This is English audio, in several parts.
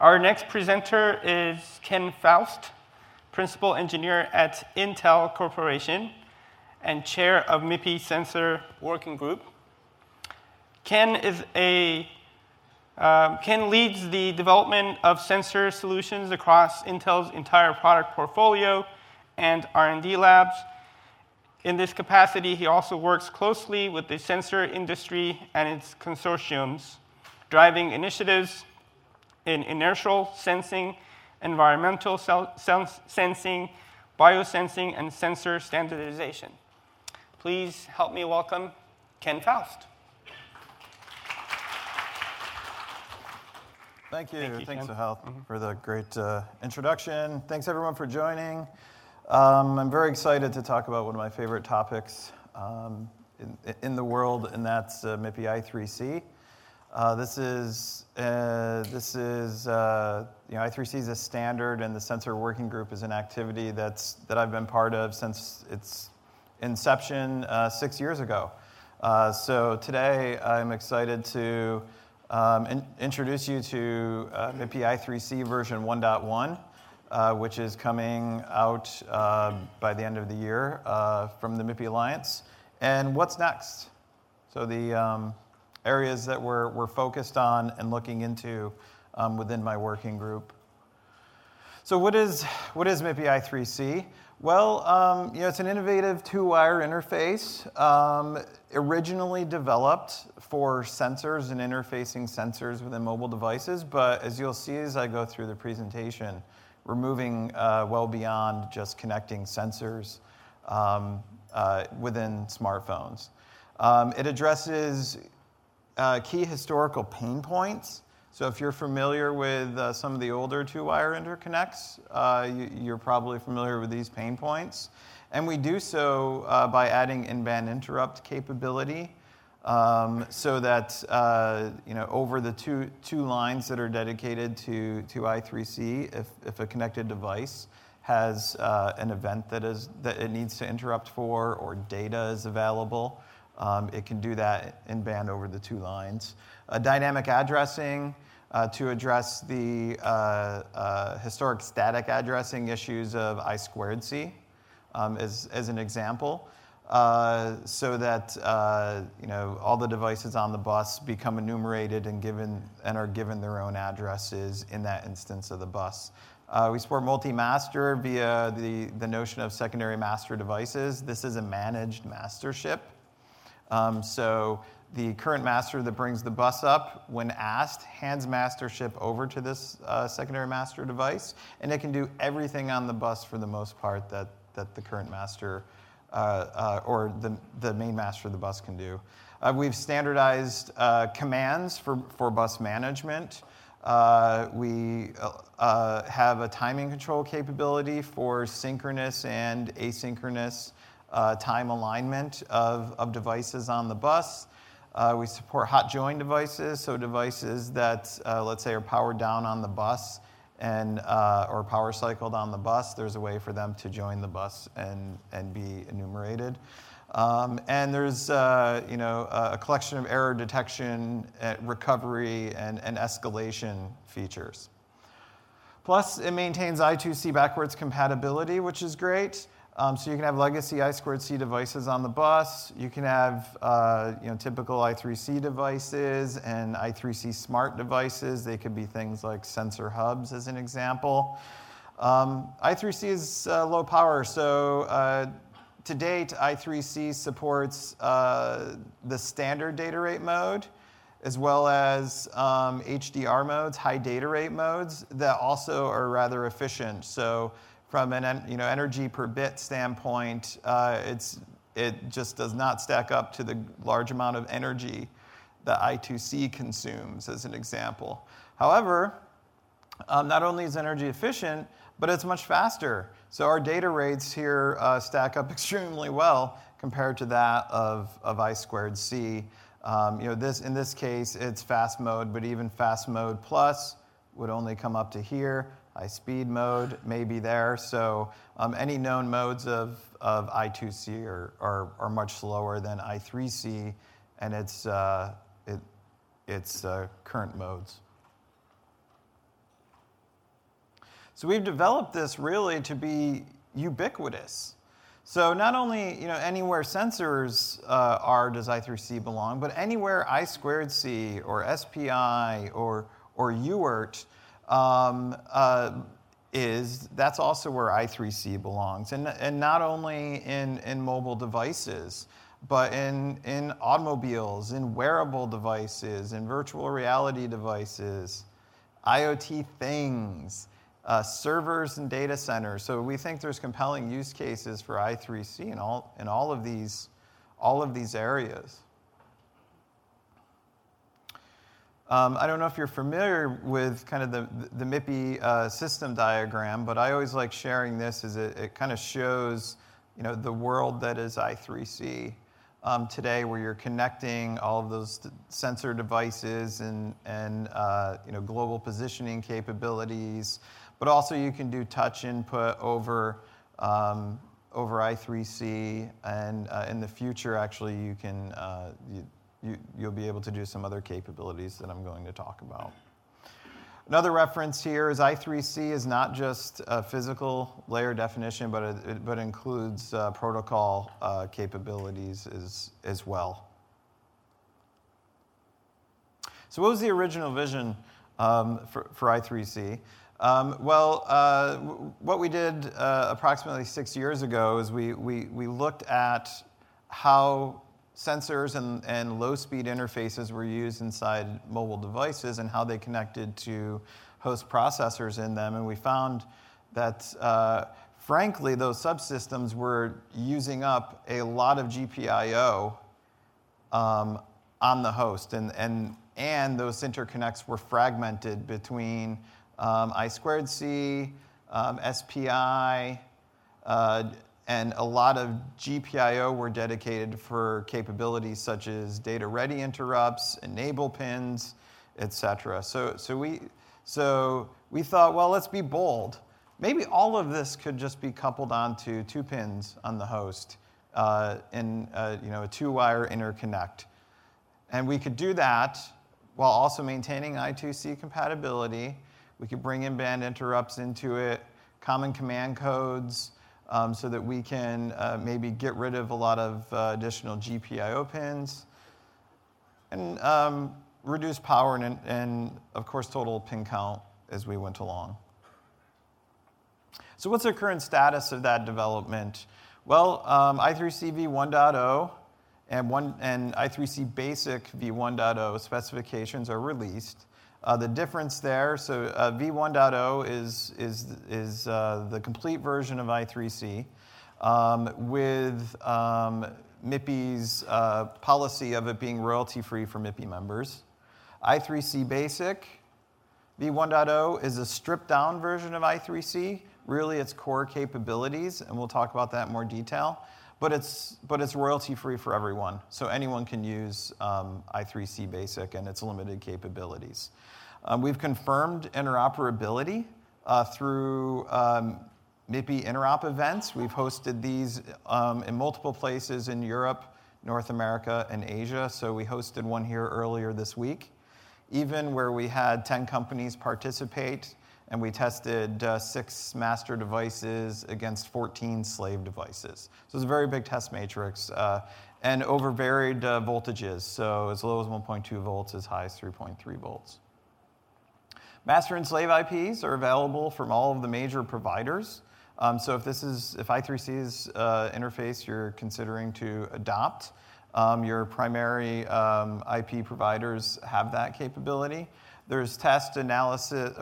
Our next presenter is Ken Faust, Principal Engineer at Intel Corporation and Chair of MIPI Sensor Working Group. Ken leads the development of sensor solutions across Intel's entire product portfolio and R&D labs. In this capacity, he also works closely with the sensor industry and its consortiums, driving initiatives in inertial sensing, environmental sensing, biosensing, and sensor standardization. Please help me welcome Ken Faust. Thank you. Thanks, Ken. Sahel, for the great introduction. Thanks, everyone, for joining. I'm very excited to talk about one of my favorite topics in the world, and that's MIPI I3C. I3C is a standard, and the Sensor Working Group is an activity that I've been part of since its inception 6 years ago. So today, I'm excited to introduce you to MIPI I3C version 1.1, which is coming out by the end of the year from the MIPI Alliance. And what's next? So the areas that we're focused on and looking into within my working group. So what is MIPI I3C? Well, it's an innovative two-wire interface, originally developed for sensors and interfacing sensors within mobile devices. But as you'll see as I go through the presentation, we're moving well beyond just connecting sensors within smartphones. It addresses key historical pain points. So if you're familiar with some of the older two-wire interconnects, you're probably familiar with these pain points. And we do so by adding in-band interrupt capability so that over the two lines that are dedicated to I3C, if a connected device has an event that it needs to interrupt for or data is available, it can do that in band over the two lines. Dynamic addressing to address the historic static addressing issues of I2C as an example, so that all the devices on the bus become enumerated and are given their own addresses in that instance of the bus. We support multi-master via the notion of secondary master devices. This is a managed mastership. So the current master that brings the bus up, when asked, hands mastership over to this secondary master device, and it can do everything on the bus for the most part that the current master or the main master of the bus can do. We've standardized commands for bus management. We have a timing control capability for synchronous and asynchronous time alignment of devices on the bus. We support hot join devices, so devices that, let's say, are powered down on the bus or power cycled on the bus. There's a way for them to join the bus and be enumerated. And there's a collection of error detection, recovery, and escalation features. Plus, it maintains I2C backwards compatibility, which is great. So you can have legacy I2C devices on the bus. You can have typical I3C devices and I3C smart devices. They could be things like sensor hubs, as an example. I3C is low power, so to date, I3C supports the standard data rate mode, as well as HDR modes, high data rate modes, that also are rather efficient. So from an energy per bit standpoint, it just does not stack up to the large amount of energy that I2C consumes, as an example. However, not only is energy efficient, but it's much faster. So our data rates here stack up extremely well compared to that of I2C. In this case, it's fast mode, but even fast mode plus would only come up to here. High speed mode may be there. So any known modes of I2C are much slower than I3C and its current modes. So we've developed this really to be ubiquitous. So not only anywhere sensors are does I3C belong, but anywhere I2C or SPI or UART that's also where I3C belongs. And not only in mobile devices, but in automobiles, in wearable devices, in virtual reality devices, IoT things, servers and data centers. So we think there's compelling use cases for I3C in all of these areas. I don't know if you're familiar with kind of the MIPI system diagram, but I always like sharing this as it kind of shows the world that is I3C today, where you're connecting all of those sensor devices and global positioning capabilities, but also you can do touch input over I3C, and in the future, actually, you can you'll be able to do some other capabilities that I'm going to talk about. Another reference here is I3C is not just a physical layer definition, but includes protocol capabilities as well. So what was the original vision for I3C? What we did approximately 6 years ago is we looked at how sensors and low-speed interfaces were used inside mobile devices and how they connected to host processors in them. And we found that, frankly, those subsystems were using up a lot of GPIO on the host. And those interconnects were fragmented between I2C, SPI, and a lot of GPIO were dedicated for capabilities such as data-ready interrupts, enable pins, et cetera. So we thought, well, let's be bold. Maybe all of this could just be coupled onto 2 pins on the host in a 2-wire interconnect. And we could do that while also maintaining I2C compatibility. We could bring in-band interrupts into it, common command codes, so that we can maybe get rid of a lot of additional GPIO pins, and reduce power and, of course, total pin count as we went along. So what's the current status of that development? Well, I3C v1.0 and I3C basic v1.0 specifications are released. The difference there, so v1.0 is the complete version of I3C with MIPI's policy of it being royalty-free for MIPI members. I3C Basic v1.0 is a stripped-down version of I3C, really its core capabilities, and we'll talk about that in more detail. But it's royalty-free for everyone, so anyone can use I3C Basic and its limited capabilities. We've confirmed interoperability through MIPI interop events. We've hosted these in multiple places in Europe, North America, and Asia. So we hosted one here earlier this week, even where we had 10 companies participate, and we tested 6 master devices against 14 slave devices. So it's a very big test matrix, and over varied voltages, so as low as 1.2 volts, as high as 3.3 volts. Master and slave IPs are available from all of the major providers. So if I3C is interface you're considering to adopt, your primary IP providers have that capability. There's test analysis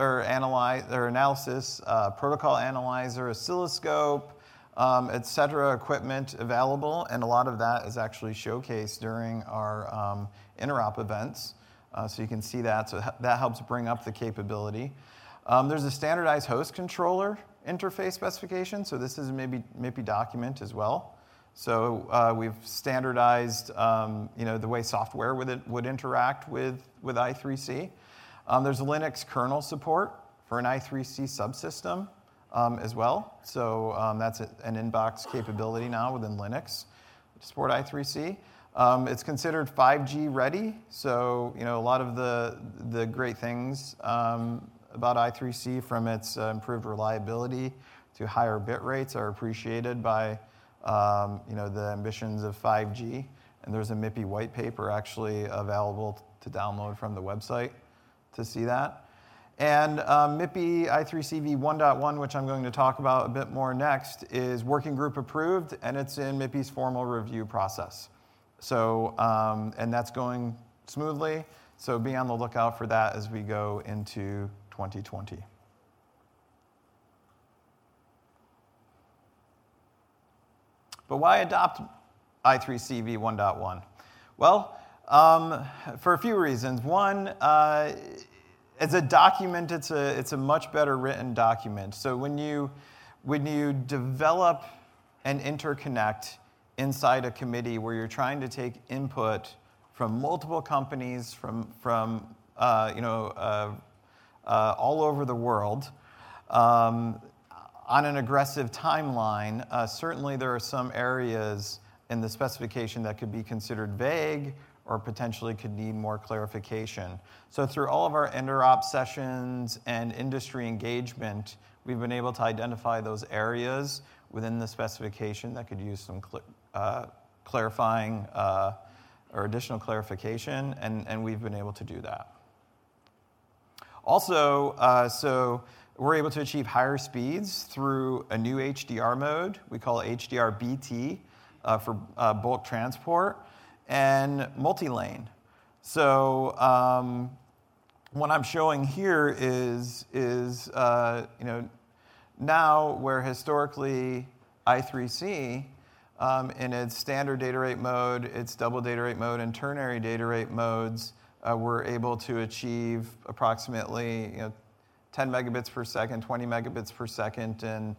protocol analyzer, oscilloscope, et cetera, equipment available, and a lot of that is actually showcased during our interop events. So you can see that, so that helps bring up the capability. There's a standardized host controller interface specification, so this is a MIPI document as well. So we've standardized the way software would interact with I3C. There's a Linux kernel support for an I3C subsystem as well. So that's an inbox capability now within Linux to support I3C. It's considered 5G ready, so a lot of the great things about I3C, from its improved reliability to higher bit rates, are appreciated by the ambitions of 5G. And there's a MIPI white paper actually available to download from the website to see that. And MIPI I3C v1.1, which I'm going to talk about a bit more next, is working group approved, and it's in MIPI's formal review process. So, and that's going smoothly, so be on the lookout for that as we go into 2020. But why adopt I3C v1.1? Well, for a few reasons. One, as a document, it's a much better written document. So when you develop an interconnect inside a committee where you're trying to take input from multiple companies from all over the world on an aggressive timeline, certainly there are some areas in the specification that could be considered vague or potentially could need more clarification. So through all of our interop sessions and industry engagement, we've been able to identify those areas within the specification that could use some clarifying or additional clarification, and we've been able to do that. Also, so we're able to achieve higher speeds through a new HDR mode. We call it HDR-BT for bulk transport, and multi-lane. So what I'm showing here is now where historically I3C in its standard data rate mode, its double data rate mode, and ternary data rate modes, we're able to achieve approximately 10 megabits per second, 20 megabits per second, and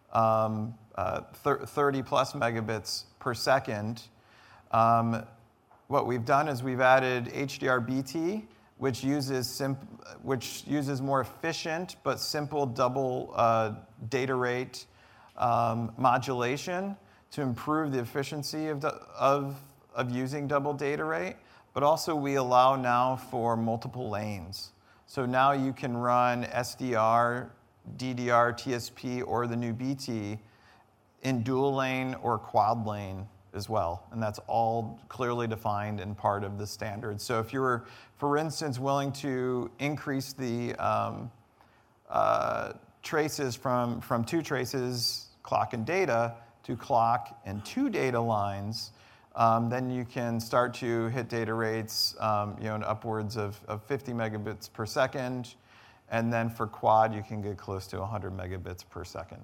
30 plus megabits per second. What we've done is we've added HDR-BT, which uses more efficient but simple double data rate modulation to improve the efficiency of using double data rate. But also we allow now for multiple lanes. So now you can run SDR, DDR, TSP, or the new BT in dual lane or quad lane as well. And that's all clearly defined and part of the standard. So if you were, for instance, willing to increase the traces from 2 traces, clock and data, to clock and 2 data lines, then you can start to hit data rates in upwards of 50 megabits per second. And then for quad, you can get close to 100 megabits per second.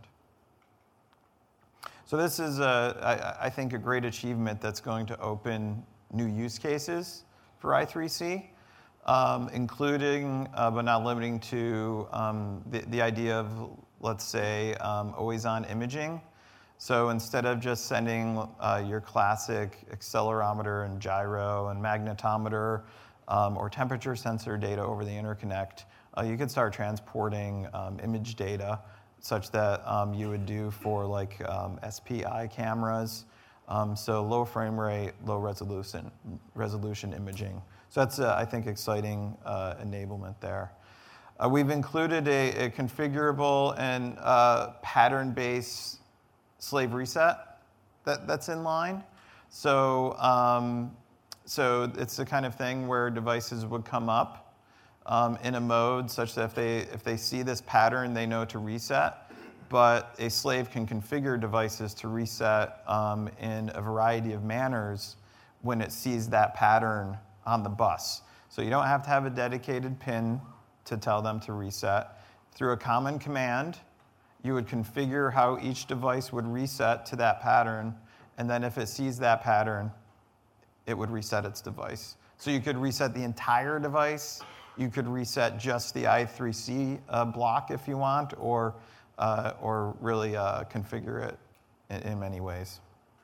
So this is, I think, a great achievement that's going to open new use cases for I3C, including, but not limiting to, the idea of, let's say, always-on imaging. So instead of just sending your classic accelerometer and gyro and magnetometer or temperature sensor data over the interconnect, you could start transporting image data such that you would do for like SPI cameras. So low frame rate, low resolution imaging. So that's, I think, exciting enablement there. We've included a configurable and pattern-based slave reset that's in line. So, so it's the kind of thing where devices would come up in a mode such that if they see this pattern, they know to reset. But a slave can configure devices to reset in a variety of manners when it sees that pattern on the bus. So you don't have to have a dedicated pin to tell them to reset. Through a common command, you would configure how each device would reset to that pattern, and then if it sees that pattern, it would reset its device. So you could reset the entire device, you could reset just the I3C block if you want, or really configure it in many ways.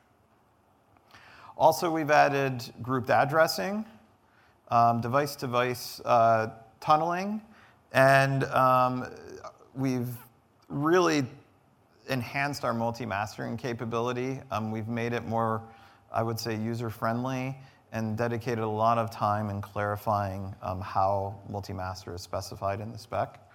Also, we've added grouped addressing, device-to-device tunneling, and we've really enhanced our multi-mastering capability. We've made it more, I would say, user-friendly and dedicated a lot of time in clarifying how multi-master is specified in the spec.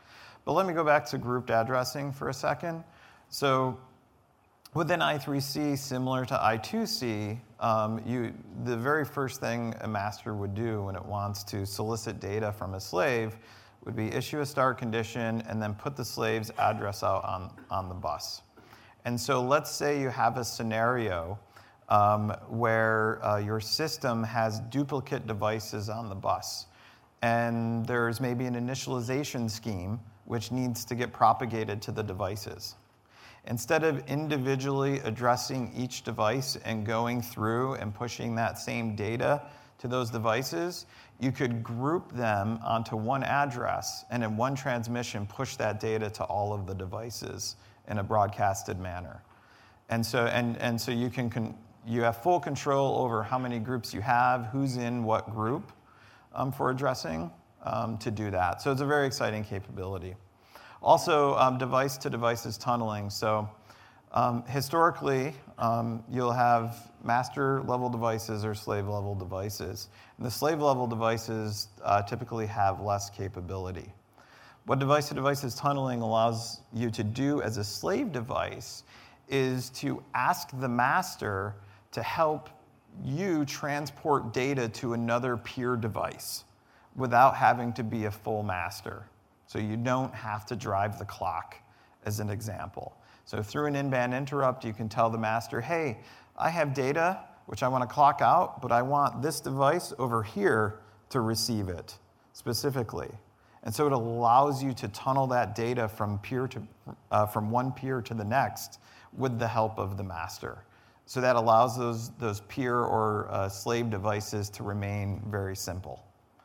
But let me go back to grouped addressing for a second. So within I3C, similar to I2C, the very first thing a master would do when it wants to solicit data from a slave would be issue a start condition and then put the slave's address out on the bus. And so let's say you have a scenario where your system has duplicate devices on the bus. And there's maybe an initialization scheme which needs to get propagated to the devices. Instead of individually addressing each device and going through and pushing that same data to those devices, you could group them onto one address and in one transmission push that data to all of the devices in a broadcasted manner. And so you have full control over how many groups you have, who's in what group for addressing to do that. So it's a very exciting capability. Also, device-to-devices tunneling. So historically, you'll have master-level devices or slave-level devices. And the slave-level devices typically have less capability. What device-to-devices tunneling allows you to do as a slave device is to ask the master to help you transport data to another peer device without having to be a full master. So you don't have to drive the clock, as an example. So through an in-band interrupt, you can tell the master, hey, I have data which I want to clock out, but I want this device over here to receive it specifically. And so it allows you to tunnel that data from one peer to the next with the help of the master. So that allows those peer or slave devices to remain very simple.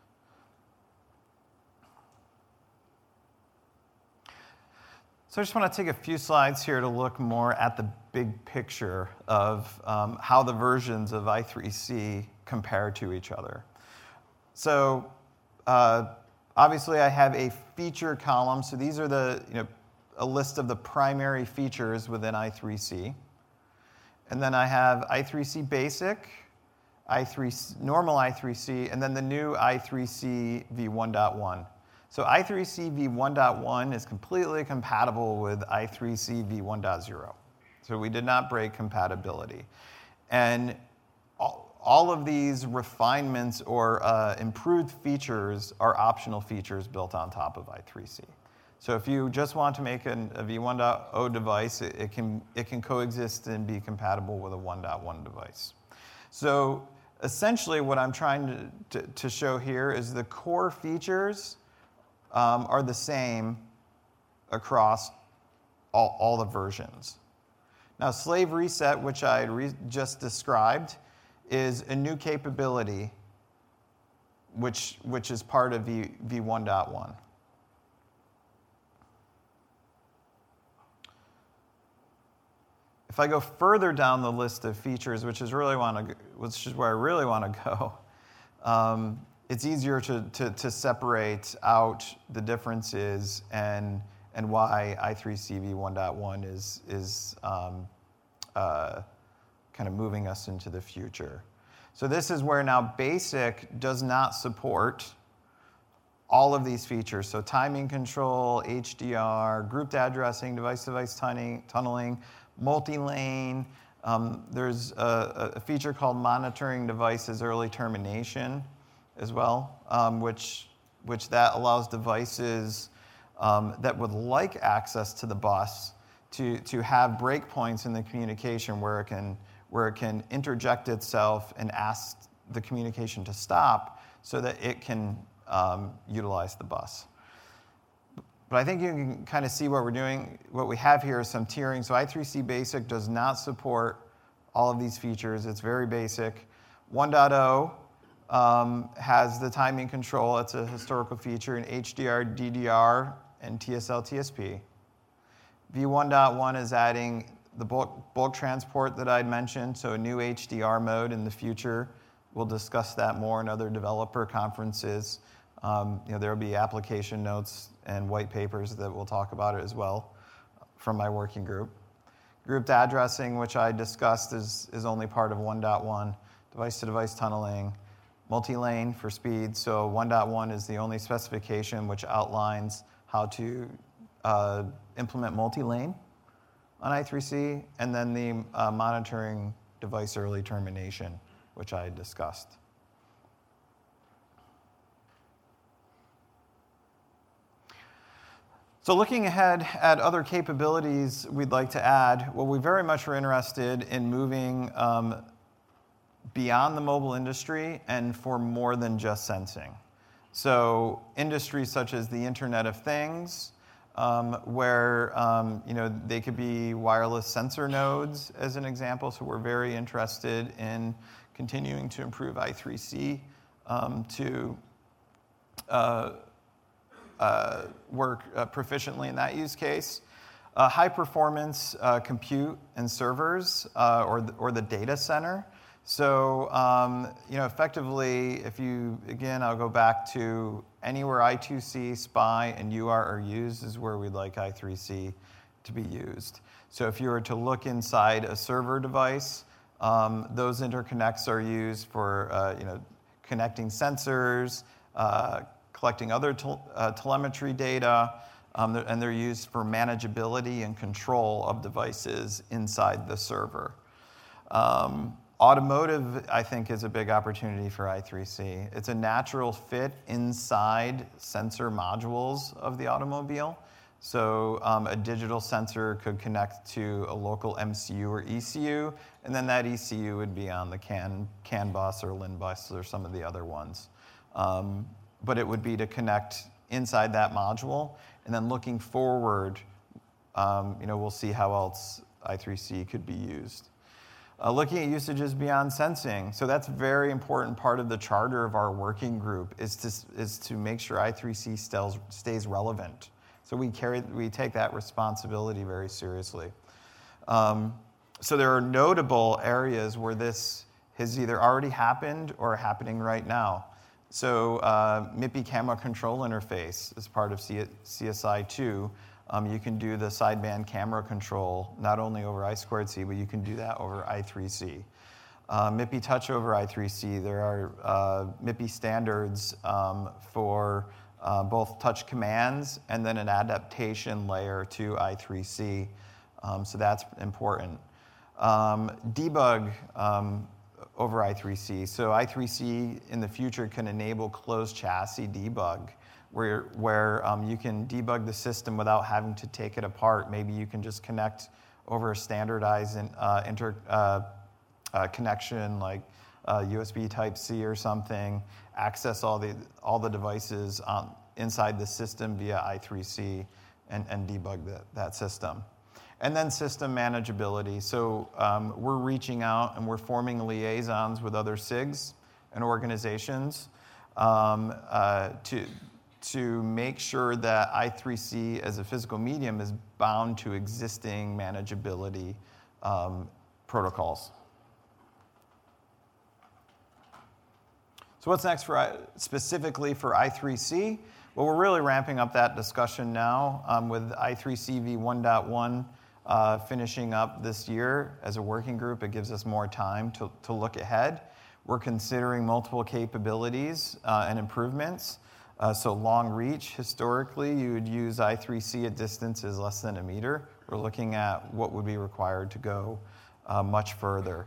So I just want to take a few slides here to look more at the big picture of how the versions of I3C compare to each other. So obviously I have a feature column. So these are a list of the primary features within I3C. And then I have I3C basic, normal I3C, and then the new I3C v1.1. So I3C v1.1 is completely compatible with I3C v1.0. So we did not break compatibility. And all of these refinements or improved features are optional features built on top of I3C. So if you just want to make a v1.0 device, it can coexist and be compatible with a 1.1 device. So essentially what I'm trying to show here is the core features are the same across all the versions. Now, slave reset, which I just described, is a new capability which is part of v1.1. If I go further down the list of features, which is where I really want to go, it's easier to separate out the differences and why I3C v1.1 is kind of moving us into the future. So this is where now BASIC does not support all of these features. So timing control, HDR, grouped addressing, device-to-device tunneling, multi-lane. There's a feature called monitoring devices early termination as well, which that allows devices that would like access to the bus to have breakpoints in the communication where it can interject itself and ask the communication to stop so that it can utilize the bus. But I think you can kind of see what we're doing. What we have here is some tiering. So I3C Basic does not support all of these features. It's very basic. 1.0 has the timing control. It's a historical feature in HDR, DDR, and TSL, TSP. v1.1 is adding the bulk transport that I'd mentioned, so a new HDR mode in the future. We'll discuss that more in other developer conferences. There will be application notes and white papers that will talk about it as well from my working group. Grouped addressing, which I discussed, is only part of 1.1. Device-to-device tunneling, multi-lane for speed. So 1.1 is the only specification which outlines how to implement multi-lane on I3C, and then the monitoring device early termination, which I discussed. So looking ahead at other capabilities we'd like to add, well, we very much are interested in moving beyond the mobile industry and for more than just sensing. So industries such as the Internet of Things, where they could be wireless sensor nodes, as an example. So we're very interested in continuing to improve I3C to work proficiently in that use case. High performance compute and servers, or the data center. So effectively, I'll go back to anywhere I2C, SPI, and UART are used is where we'd like I3C to be used. So if you were to look inside a server device, those interconnects are used for connecting sensors, collecting other telemetry data, and they're used for manageability and control of devices inside the server. Automotive, I think, is a big opportunity for I3C. It's a natural fit inside sensor modules of the automobile. So a digital sensor could connect to a local MCU or ECU, and then that ECU would be on the CAN bus or LIN bus or some of the other ones. But it would be to connect inside that module, and then looking forward, we'll see how else I3C could be used. Looking at usages beyond sensing, so that's a very important part of the charter of our working group is to make sure I3C stays relevant. So we take that responsibility very seriously. So there are notable areas where this has either already happened or happening right now. So MIPI camera control interface is part of CSI2. You can do the sideband camera control not only over I2C, but you can do that over I3C. MIPI touch over I3C, there are MIPI standards for both touch commands and then an adaptation layer to I3C. So that's important. Debug over I3C. So I3C in the future can enable closed chassis debug, where you can debug the system without having to take it apart. Maybe you can just connect over a standardized connection like USB Type-C or something, access all the devices inside the system via I3C and debug that system. And then system manageability. So we're reaching out and we're forming liaisons with other SIGs and organizations to make sure that I3C as a physical medium is bound to existing manageability protocols. So what's next specifically for I3C? Well, we're really ramping up that discussion now with I3C v1.1 finishing up this year as a working group. It gives us more time to look ahead. We're considering multiple capabilities and improvements. So long reach, historically, you would use I3C at distances less than a meter. We're looking at what would be required to go much further.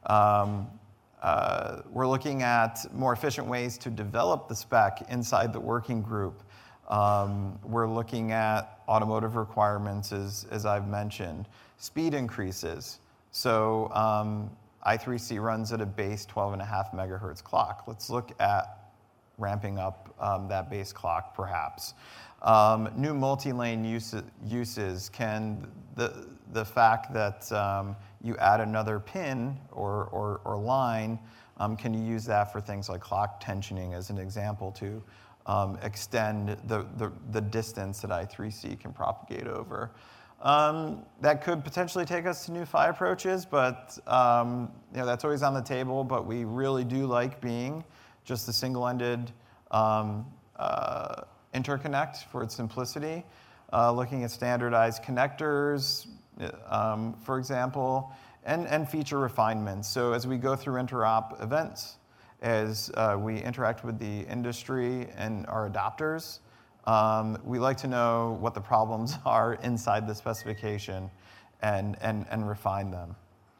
We're looking at more efficient ways to develop the spec inside the working group. We're looking at automotive requirements, as I've mentioned. Speed increases. So I3C runs at a base 12.5 megahertz clock. Let's look at ramping up that base clock, perhaps. New multi-lane uses can the fact that you add another pin or line, can you use that for things like clock tensioning as an example to extend the distance that I3C can propagate over? That could potentially take us to new PHY approaches, but that's always on the table. But we really do like being just a single-ended interconnect for its simplicity. Looking at standardized connectors, for example, and feature refinements. So as we go through interop events, as we interact with the industry and our adopters, We like to know what the problems are inside the specification and refine them.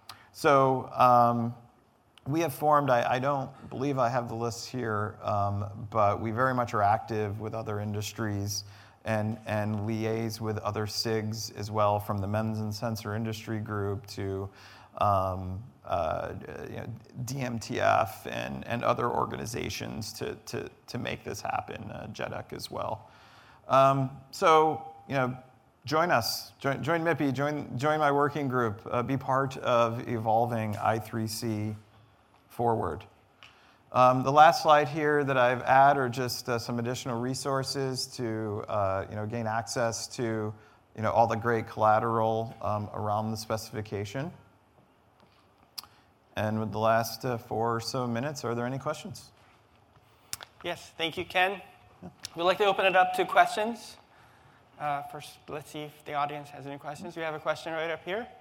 So we have formed, I don't believe I have the list here, but we very much are active with other industries and liaise with other SIGs as well, from the MEMS and Sensor Industry Group to DMTF and other organizations to make this happen, JEDEC as well. So, join us, join MIPI, join my working group, be part of evolving I3C forward. The last slide here that I've added are just some additional resources to gain access to all the great collateral around the specification. And with the last 4 or so minutes, are there any questions? Yes, thank you, Ken. We'd like to open it up to questions. First, let's see if the audience has any questions. We have a question right up here.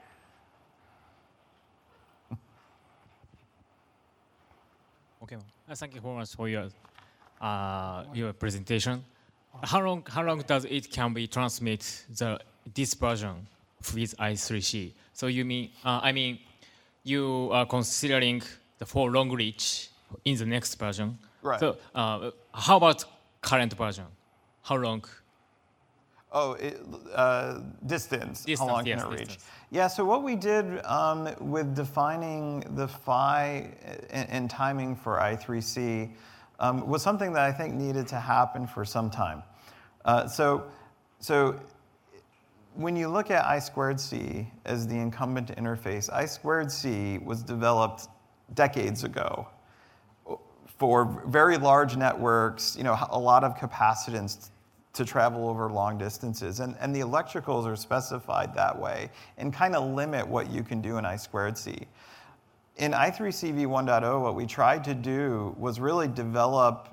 Okay, thank you very much for your presentation. How long does it can be transmit this version with I3C? So you mean you are considering the for long reach in the next version. Right. So how about current version? How long? Oh, distance. How long can it reach? Distance. Yeah, so what we did with defining the PHY and timing for I3C was something that I think needed to happen for some time. So when you look at I2C as the incumbent interface, I2C was developed decades ago for very large networks, a lot of capacitance to travel over long distances. And the electricals are specified that way and kind of limit what you can do in I2C. In I3C v1.0, what we tried to do was really develop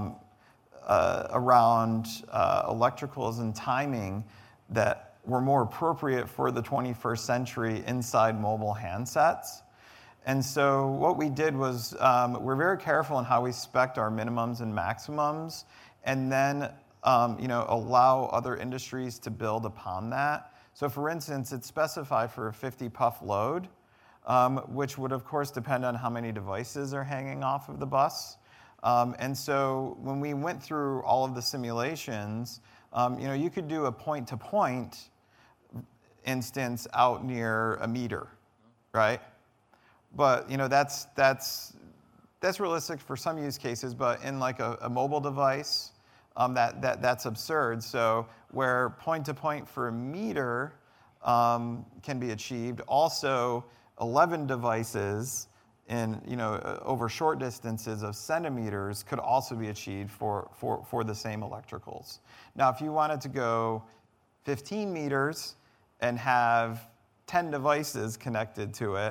around electricals and timing that were more appropriate for the 21st century inside mobile handsets. And so what we did was we're very careful in how we spec our minimums and maximums, and then allow other industries to build upon that. So for instance, it's specified for a 50 puff load, which would of course depend on how many devices are hanging off of the bus. And so when we went through all of the simulations, you could do a point-to-point instance out near a meter, right? But that's realistic for some use cases, but in like a mobile device, that's absurd. So where point-to-point for a meter can be achieved, also 11 devices in over short distances of centimeters could also be achieved for the same electricals. Now, if you wanted to go 15 meters and have 10 devices connected to it,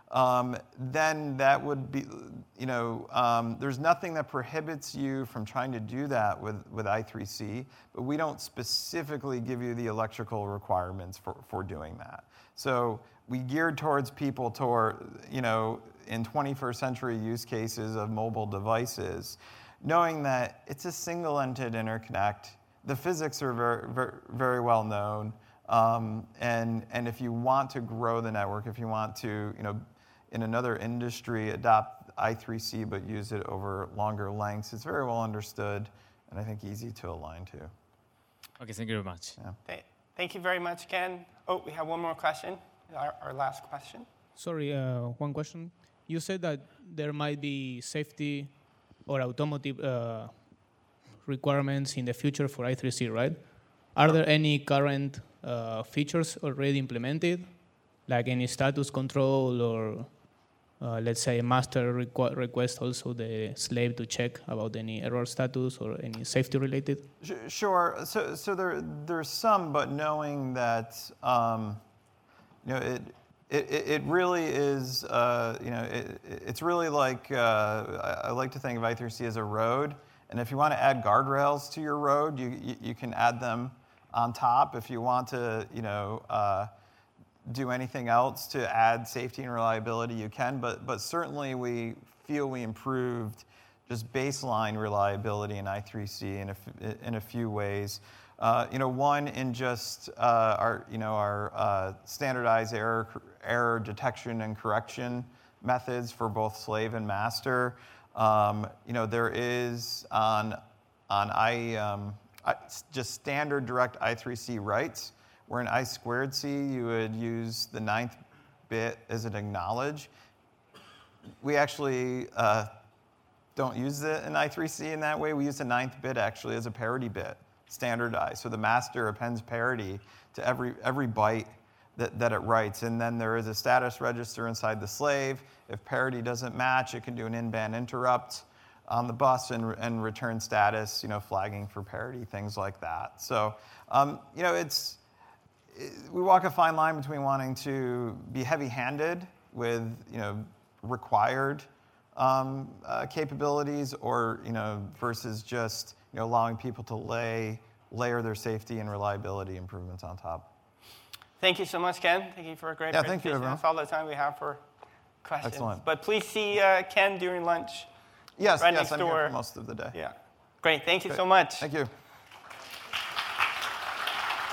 then that would be, there's nothing that prohibits you from trying to do that with I3C, but we don't specifically give you the electrical requirements for doing that. So we geared towards people in 21st century use cases of mobile devices, knowing that it's a single-ended interconnect. The physics are very, very, very well known. And if you want to grow the network, if you want to, in another industry, adopt I3C but use it over longer lengths, it's very well understood and I think easy to align to. Okay, thank you very much. Yeah. Thank you very much, Ken. Oh, we have one more question, our last question. Sorry, one question. You said that there might be safety or automotive requirements in the future for I3C, right? Are there any current features already implemented, like any status control or, let's say, a master request also the slave to check about any error status or any safety related? Sure. So there's some, but knowing that it really is, it's really like I like to think of I3C as a road, and if you want to add guardrails to your road, you can add them on top. If you want to, do anything else to add safety and reliability, you can. But certainly we feel we improved just baseline reliability in I3C in a few ways. One in just our standardized error detection and correction methods for both slave and master. There is on just standard direct I3C writes, where in I2C you would use the 9th bit as an acknowledge. We actually don't use it in I3C in that way. We use the 9th bit actually as a parity bit, standardized. So the master appends parity to every byte that it writes. And then there is a status register inside the slave. If parity doesn't match, it can do an in-band interrupt on the bus and return status, flagging for parity, things like that. So, we walk a fine line between wanting to be heavy-handed with, required capabilities, or versus just allowing people to layer their safety and reliability improvements on top. Thank you so much, Ken. Thank you for a great presentation. Thank you, everyone. That's all the time we have for questions. Excellent. But please see Ken during lunch. Yes, right next I'm door. here for most of the day. Yeah. Great. Thank you so much. Thank you.